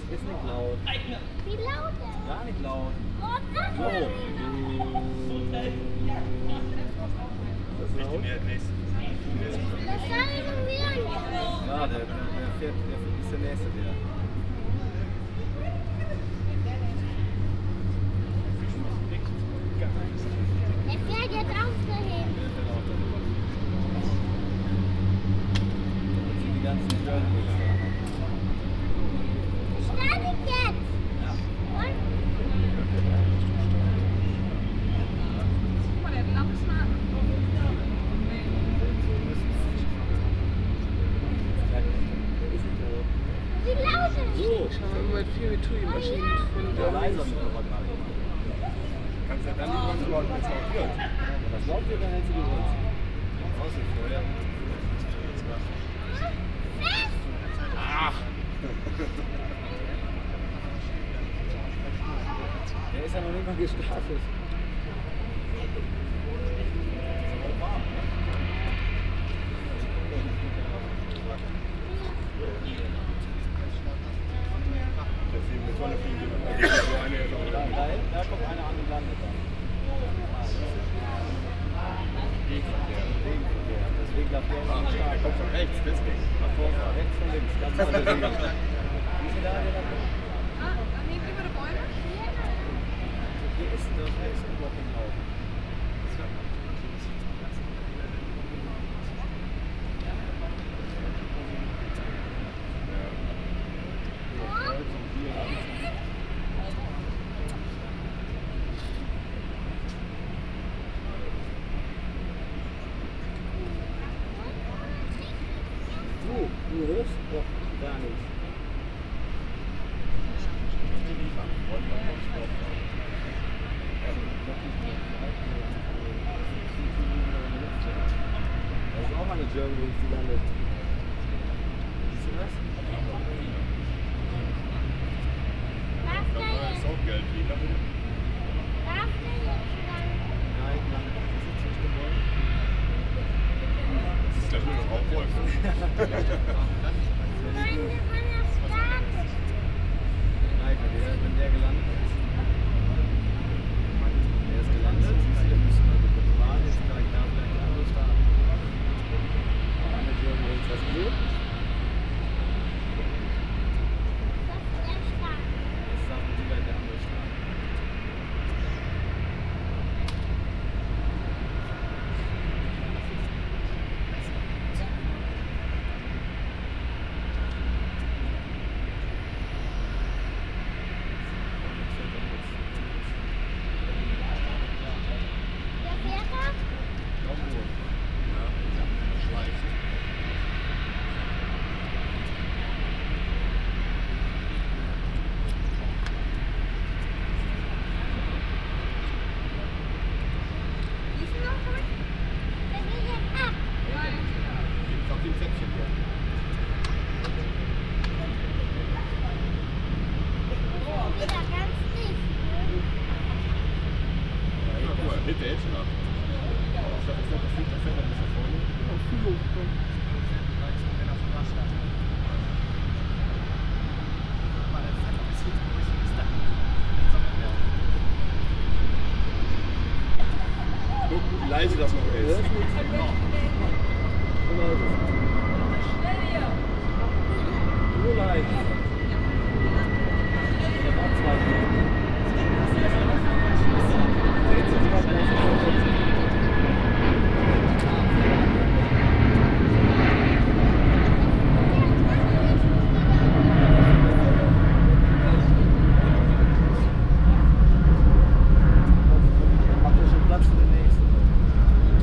Ist nicht laut. Wie laut denn? Gar nicht laut. So. Das ist laut. Das sage ich schon wieder nicht. Ja, der ist der nächste wieder. Der fährt jetzt auch dahin. Der fährt auch darüber. Jetzt sind die ganzen Journalists da. Startet jetzt. Ja. Und? Guck mal, der hat Lampen an. Wie laut ist So, Schauen wir mal, wie viele Tui-Maschinen von der der leiser wird aber gerade gemacht. Kannst du dann nicht so laut, wenn es laut wird. Was laut wird, dann hältst du die Ohren zu. Außen vorher. Ach! Der ist ja noch nicht mal gestartet. Deswegen eine tolle Fliege. So eine, Da kommt einer an und landet dann. Gegenverkehr. Deswegen darf der nicht stark. kommt von rechts, deswegen. Nach vorne, rechts und links. Ganz andere Regeln. Wie viel da der da kommt? Ah, daneben über die Bäume. Hier ist überhaupt ein Haufen. Du hörst doch gar nichts. Das ist auch mal eine German Wings, die landet. Siehst du das? Darf der Das jetzt? ist auch Geld wieder. Darf der jetzt lang? Nein, landet das ist jetzt nicht gewollt. Das ist gleich nur noch Aufwolfen. Nein, wenn er startet. Nein, wenn der gelandet ist. Der ist gelandet, siehst du, der müsste mal kurz warten, jetzt gleich da vielleicht ein anderes starten. Eine German Wings, hast du gesehen? Das ist der Start. Jetzt darf man wieder der andere starten. Der fährt da? Irgendwo. Siehst du noch schon? Der geht jetzt ab. Jetzt auf dem Zäpfchen hier. Wieder ganz dicht. Ja, guck mal, hinter jetzt schon ab. Ich glaube, das fliegt das Feld ein bisschen vorne. Guck, wie leise das noch ist. Hörst du nichts? Genau das. Nur leise. Der war 2 Minuten. Jetzt ist es gerade macht er schon Platz für den nächsten.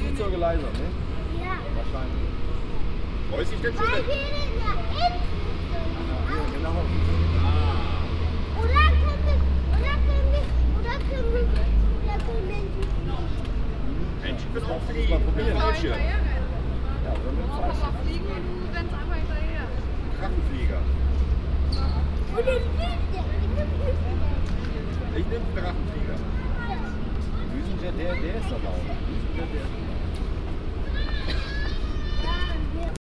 Flugzeuge leiser, ne? Ja. Wahrscheinlich. Freust dich denn schon? Weil wir in der Endflugzeug Ja, genau. Ah, Oder können wir Menschen können auch Das fliegen. mal probieren. Mit Fallschirm. Hinterherrennen. Ja, oder mit dem Auch Fallschirm. mal fliegen und du rennst einfach hinterher. Drachenflieger. und den Flügel. Ich nehme Drachenflieger. Düsenjet, der ist doch laut. Düsenjet, der ist